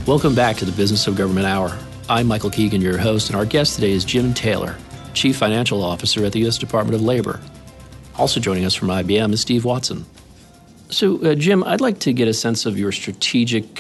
Welcome back to the Business of Government Hour. I'm Michael Keegan, your host, and our guest today is Jim Taylor, Chief Financial Officer at the U.S. Department of Labor. Also joining us from IBM is Steve Watson. So, Jim, I'd like to get a sense of your strategic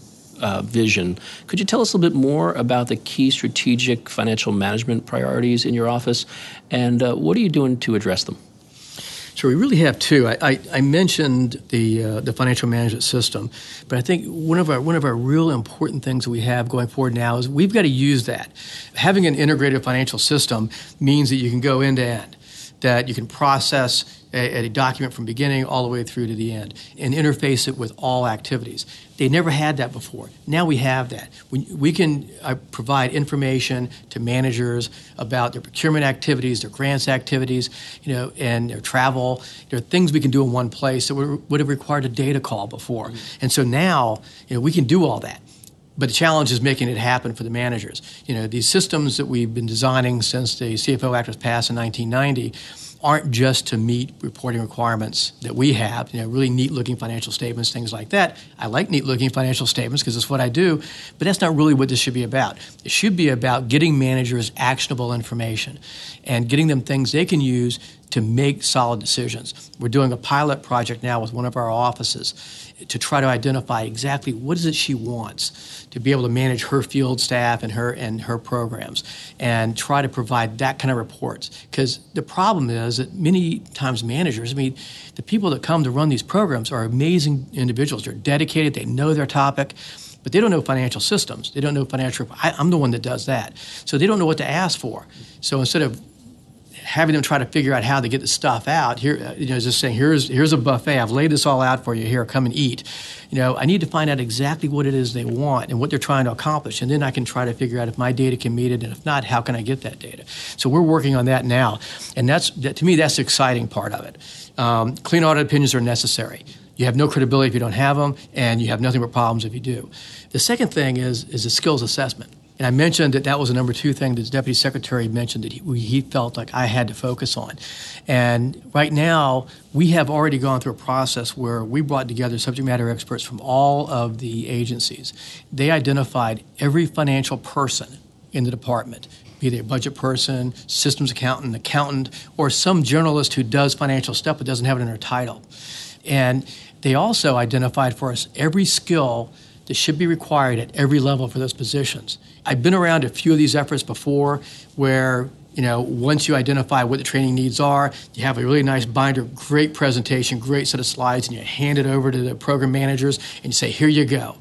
vision. Could you tell us a little bit more about the key strategic financial management priorities in your office, and what are you doing to address them? So we really have two. I mentioned the financial management system, but I think one of our real important things that we have going forward now is we've got to use that. Having an integrated financial system means that you can go end to end, that you can process a document from beginning all the way through to the end and interface it with all activities. They never had that before. Now we have that. We can provide information to managers about their procurement activities, their grants activities, and their travel. There are things we can do in one place that would have required a data call before. Mm-hmm. And so now, we can do all that. But the challenge is making it happen for the managers. These systems that we've been designing since the CFO Act was passed in 1990 aren't just to meet reporting requirements that we have, really neat-looking financial statements, things like that. I like neat-looking financial statements because it's what I do, but that's not really what this should be about. It should be about getting managers actionable information and getting them things they can use to make solid decisions. We're doing a pilot project now with one of our offices to try to identify exactly what is it she wants to be able to manage her field staff and her programs and try to provide that kind of reports. Because the problem is that many times managers, the people that come to run these programs are amazing individuals. They're dedicated, they know their topic, but they don't know financial systems. They don't know financial. I'm the one that does that. So they don't know what to ask for. So instead of having them try to figure out how to get the stuff out, here, just saying, here's a buffet. I've laid this all out for you. Here, come and eat. I need to find out exactly what it is they want and what they're trying to accomplish, and then I can try to figure out if my data can meet it, and if not, how can I get that data? So we're working on that now, and to me, that's the exciting part of it. Clean audit opinions are necessary. You have no credibility if you don't have them, and you have nothing but problems if you do. The second thing is a skills assessment. And I mentioned that was the number two thing that the Deputy Secretary mentioned that he felt like I had to focus on. And right now, we have already gone through a process where we brought together subject matter experts from all of the agencies. They identified every financial person in the department, be they a budget person, systems accountant, or some generalist who does financial stuff but doesn't have it in their title. And they also identified for us every skill that should be required at every level for those positions. I've been around a few of these efforts before where, once you identify what the training needs are, you have a really nice binder, great presentation, great set of slides, and you hand it over to the program managers and you say, here you go.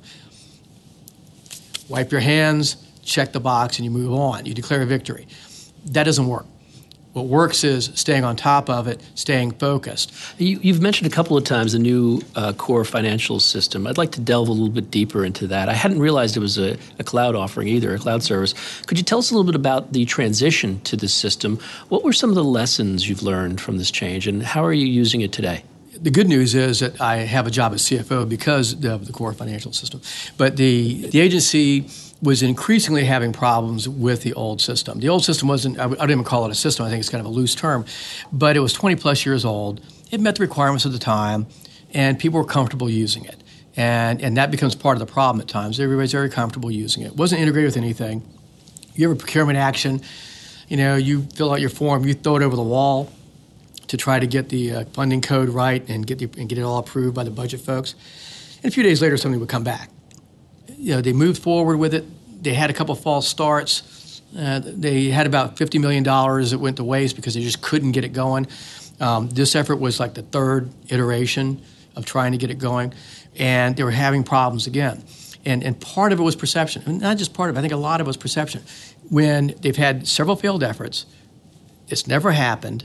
Wipe your hands, check the box, and you move on. You declare a victory. That doesn't work. What works is staying on top of it, staying focused. You've mentioned a couple of times the new core financial system. I'd like to delve a little bit deeper into that. I hadn't realized it was a cloud offering either, a cloud service. Could you tell us a little bit about the transition to this system? What were some of the lessons you've learned from this change, and how are you using it today? The good news is that I have a job as CFO because of the core financial system. But the agency was increasingly having problems with the old system. The old system wasn't, I don't even call it a system, I think it's kind of a loose term, but it was 20 plus years old. It met the requirements of the time, and people were comfortable using it. And that becomes part of the problem at times. Everybody's very comfortable using it. It wasn't integrated with anything. You have a procurement action, you fill out your form, you throw it over the wall to try to get the funding code right and get it all approved by the budget folks. And a few days later, somebody would come back. They moved forward with it. They had a couple false starts. They had about $50 million that went to waste because they just couldn't get it going. This effort was like the third iteration of trying to get it going, and they were having problems again. And part of it was perception. I mean, not just part of it. I think a lot of it was perception. When they've had several failed efforts, it's never happened.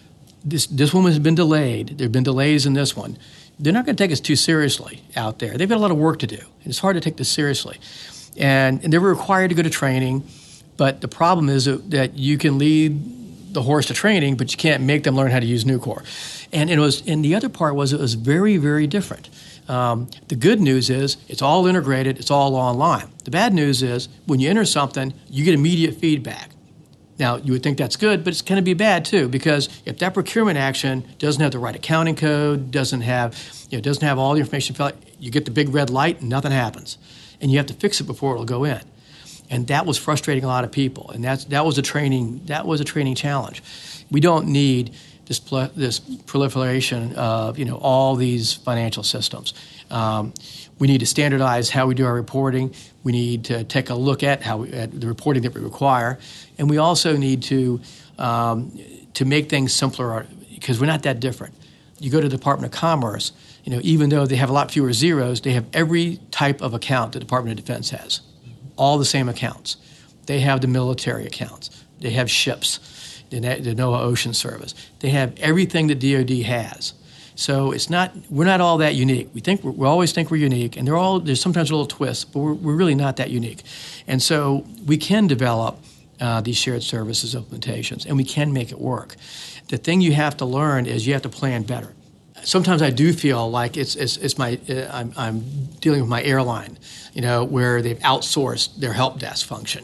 This one has been delayed. There have been delays in this one. They're not going to take us too seriously out there. They've got a lot of work to do, and it's hard to take this seriously. And they were required to go to training, but the problem is that you can lead the horse to training, but you can't make them learn how to use Nucor. And the other part was it was very, very different. The good news is it's all integrated, it's all online. The bad news is when you enter something, you get immediate feedback. Now, you would think that's good, but it's going to be bad too, because if that procurement action doesn't have the right accounting code, doesn't have all the information, you get the big red light and nothing happens. and you have to fix it before it'll go in. And that was frustrating a lot of people, and that was a training challenge. We don't need this proliferation of all these financial systems. We need to standardize how we do our reporting. We need to take a look at at the reporting that we require, and we also need to make things simpler because we're not that different. You go to the Department of Commerce, even though they have a lot fewer zeros, they have every type of account the Department of Defense has. All the same accounts. They have the military accounts. They have ships, the NOAA Ocean Service. They have everything that DoD has. So we're not all that unique. We always think we're unique, and there's sometimes a little twist, but we're really not that unique. And so we can develop these shared services implementations, and we can make it work. The thing you have to learn is you have to plan better. Sometimes I do feel like I'm dealing with my airline, where they've outsourced their help desk function,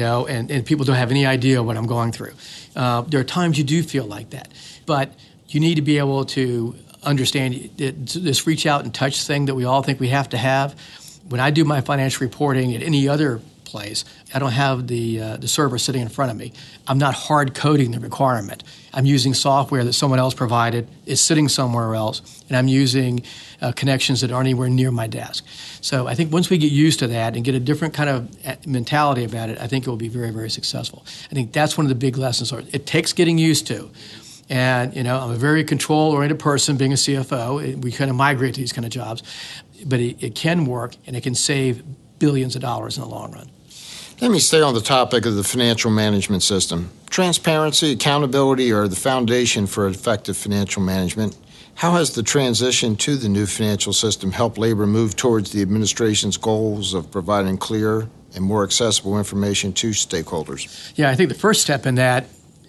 and people don't have any idea what I'm going through. There are times you do feel like that, but you need to be able to understand this reach out and touch thing that we all think we have to have. When I do my financial reporting at any other place, I don't have the server sitting in front of me. I'm not hard coding the requirement. I'm using software that someone else provided, is sitting somewhere else, and I'm using connections that aren't anywhere near my desk. So I think once we get used to that and get a different kind of mentality about it, I think it will be very, very successful. I think that's one of the big lessons. It takes getting used to. And, I'm a very control-oriented person being a CFO. We kind of migrate to these kind of jobs. But it can work, and it can save billions of dollars in the long run. Let me stay on the topic of the financial management system. Transparency, accountability are the foundation for effective financial management. How has the transition to the new financial system helped labor move towards the administration's goals of providing clear and more accessible information to stakeholders? Yeah, I think the first step in that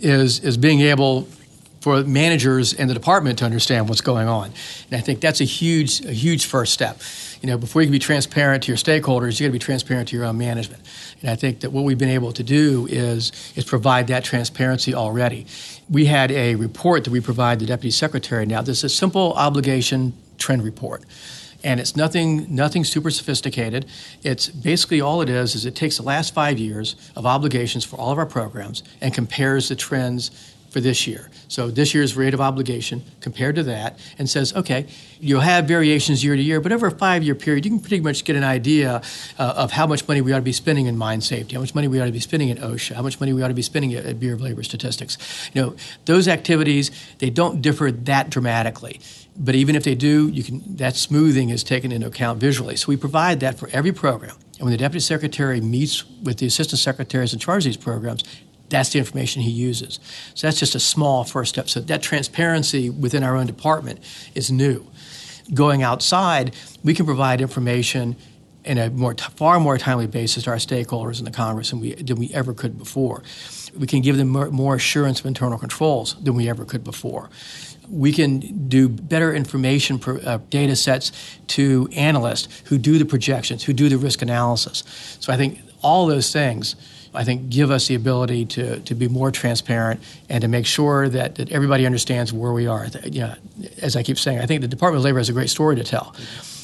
is being able for managers and the department to understand what's going on. And I think that's a huge first step. Before you can be transparent to your stakeholders, you got to be transparent to your own management. And I think that what we've been able to do is provide that transparency already. We had a report that we provide the Deputy Secretary now. This is a simple obligation trend report. And it's nothing super sophisticated. It's basically all it is it takes the last 5 years of obligations for all of our programs and compares the trends for this year. So this year's rate of obligation compared to that and says, okay, you'll have variations year to year, but over a 5-year period, you can pretty much get an idea of how much money we ought to be spending in mine safety, how much money we ought to be spending in OSHA, how much money we ought to be spending at Bureau of Labor Statistics. Those activities, they don't differ that dramatically. But even if they do, that smoothing is taken into account visually. So we provide that for every program. And when the Deputy Secretary meets with the Assistant Secretaries in charge of these programs, that's the information he uses. So that's just a small first step. So that transparency within our own department is new. Going outside, we can provide information in a far more timely basis to our stakeholders in the Congress than we ever could before. We can give them more assurance of internal controls than we ever could before. We can do better information data sets to analysts who do the projections, who do the risk analysis. So I think all those things give us the ability to be more transparent and to make sure that everybody understands where we are. As I keep saying, I think the Department of Labor has a great story to tell.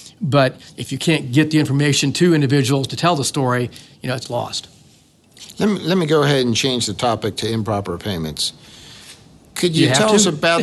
But if you can't get the information to individuals to tell the story, it's lost. Let me go ahead and change the topic to improper payments. Could you tell us about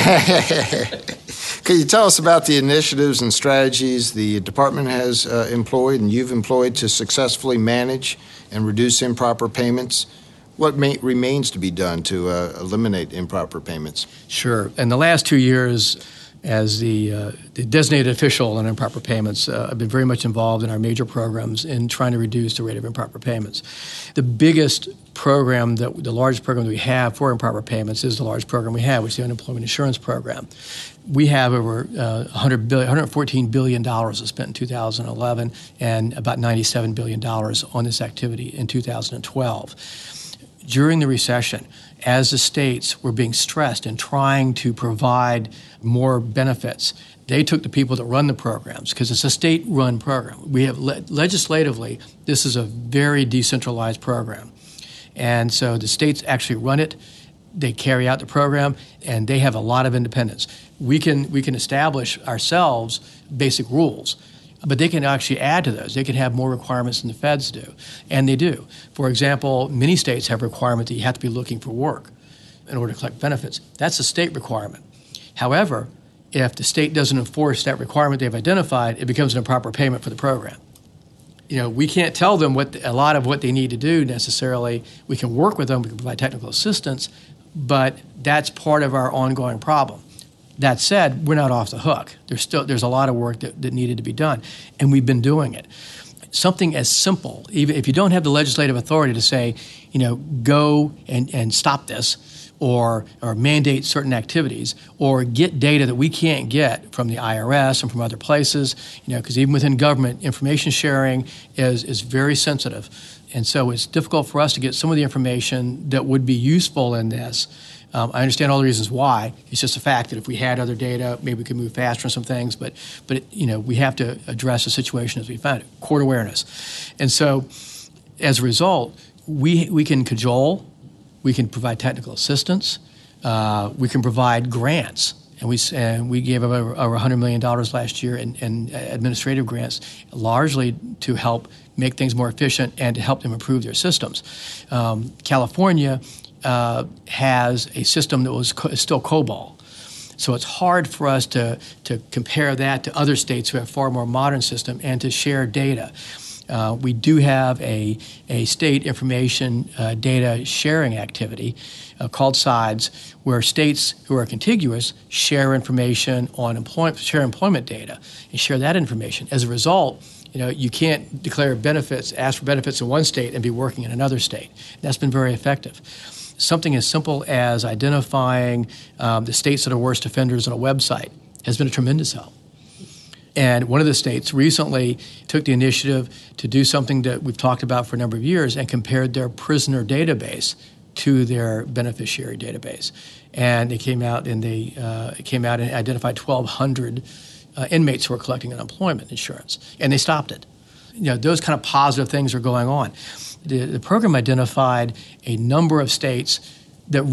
the initiatives and strategies the department has employed and you've employed to successfully manage and reduce improper payments? What remains to be done to eliminate improper payments? Sure. In the last 2 years, as the designated official on improper payments, I've been very much involved in our major programs in trying to reduce the rate of improper payments. The biggest program, the largest program that we have for improper payments is the largest program we have, which is the Unemployment Insurance Program. We have over $114 billion spent in 2011 and about $97 billion on this activity in 2012. During the recession, as the states were being stressed and trying to provide more benefits, they took the people that run the programs because it's a state-run program. We have legislatively, this is a very decentralized program. And so the states actually run it, they carry out the program, and they have a lot of independence. We can establish ourselves basic rules. But they can actually add to those. They can have more requirements than the feds do, and they do. For example, many states have a requirement that you have to be looking for work in order to collect benefits. That's a state requirement. However, if the state doesn't enforce that requirement they've identified, it becomes an improper payment for the program. We can't tell them a lot of what they need to do necessarily. We can work with them, we can provide technical assistance, but that's part of our ongoing problem. That said, we're not off the hook. There's a lot of work that needed to be done, and we've been doing it. Something as simple, even if you don't have the legislative authority to say, go and stop this, or mandate certain activities, or get data that we can't get from the IRS and from other places, because even within government, information sharing is very sensitive. And so it's difficult for us to get some of the information that would be useful in this. I understand all the reasons why. It's just a fact that if we had other data, maybe we could move faster on some things, but we have to address the situation as we found it, court awareness. And so as a result, we can cajole, we can provide technical assistance, we can provide grants, and we gave over $100 million last year in administrative grants, largely to help make things more efficient and to help them improve their systems. California has a system that was still COBOL. So it's hard for us to compare that to other states who have far more modern system and to share data. We do have a state information data sharing activity called SIDES, where states who are contiguous share information on employment data and share that information. As a result, you can't declare benefits, ask for benefits in one state and be working in another state. That's been very effective. Something as simple as identifying the states that are worst offenders on a website has been a tremendous help. And one of the states recently took the initiative to do something that we've talked about for a number of years and compared their prisoner database to their beneficiary database. And it came out and identified 1,200 inmates who were collecting unemployment insurance, and they stopped it. Those kind of positive things are going on. The program identified a number of states that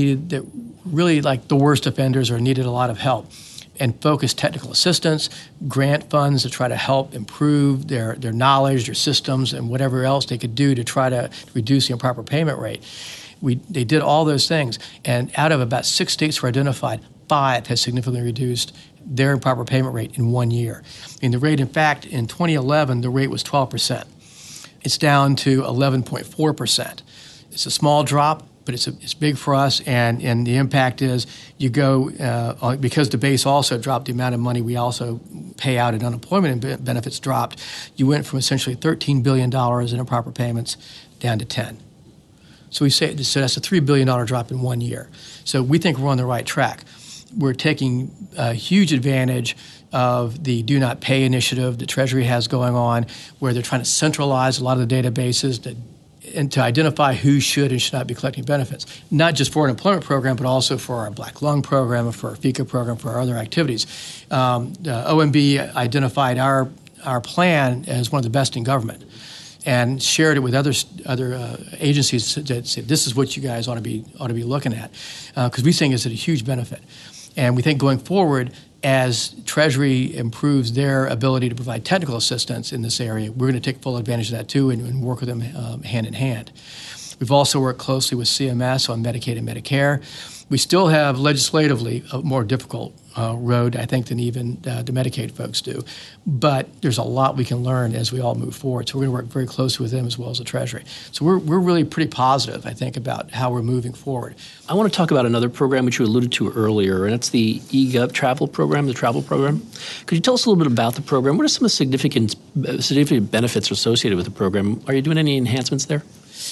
really like the worst offenders or needed a lot of help, and focused technical assistance, grant funds to try to help improve their knowledge, their systems, and whatever else they could do to try to reduce the improper payment rate. They did all those things, and out of about 6 states were identified, 5 has significantly reduced their improper payment rate in 1 year. And the rate, in fact, in 2011, the rate was 12%. It's down to 11.4%. It's a small drop, but it's big for us, and the impact is you go, because the base also dropped, the amount of money we also pay out in unemployment benefits dropped. You went from essentially $13 billion in improper payments down to 10. So that's a $3 billion drop in 1 year. So we think we're on the right track. We're taking a huge advantage of the Do Not Pay initiative that Treasury has going on, where they're trying to centralize a lot of the databases and to identify who should and should not be collecting benefits, not just for an employment program, but also for our Black Lung program, and for our FICA program, for our other activities. OMB identified our plan as one of the best in government and shared it with other agencies that said, this is what you guys ought to be looking at, because we think it's a huge benefit. And we think going forward, as Treasury improves their ability to provide technical assistance in this area, we're going to take full advantage of that too and work with them hand in hand. We've also worked closely with CMS on Medicaid and Medicare. We still have legislatively a more difficult road, I think, than even the Medicaid folks do. But there's a lot we can learn as we all move forward. So we're going to work very closely with them as well as the Treasury. So we're really pretty positive, I think, about how we're moving forward. I want to talk about another program which you alluded to earlier, and it's the eGov travel program, the travel program. Could you tell us a little bit about the program? What are some of the significant benefits associated with the program? Are you doing any enhancements there?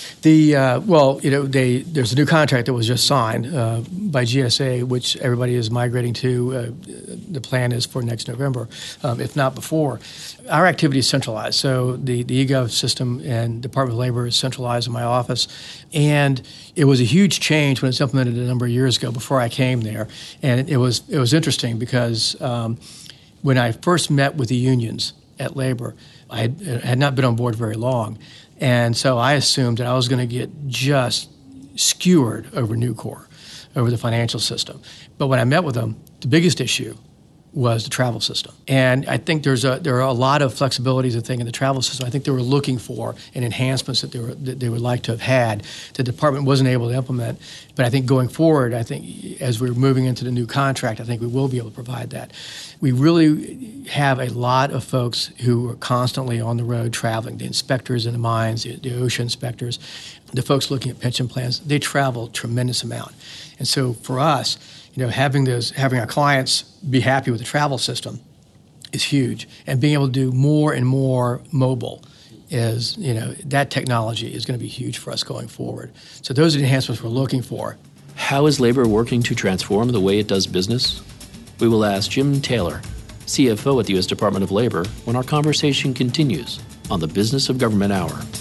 There's a new contract that was just signed by GSA, which everybody is migrating to. The plan is for next November, if not before. Our activity is centralized, so the eGov system and Department of Labor is centralized in my office, and it was a huge change when it was implemented a number of years ago before I came there, and it was interesting because when I first met with the unions at Labor, I had not been on board very long. And so I assumed that I was going to get just skewered over Nucor, over the financial system. But when I met with them, the biggest issue was the travel system. And I think there are a lot of flexibilities, I think, in the travel system. I think they were looking for and enhancements that they would like to have had. The department wasn't able to implement. But I think going forward, I think as we're moving into the new contract, I think we will be able to provide that. We really have a lot of folks who are constantly on the road traveling, the inspectors in the mines, the OSHA inspectors, the folks looking at pension plans. They travel a tremendous amount. And so for us, having our clients be happy with the travel system is huge, and being able to do more and more mobile is, that technology is going to be huge for us going forward. So those are the enhancements we're looking for. How is labor working to transform the way it does business? We will ask Jim Taylor, CFO at the U.S. Department of Labor, when our conversation continues on the Business of Government Hour.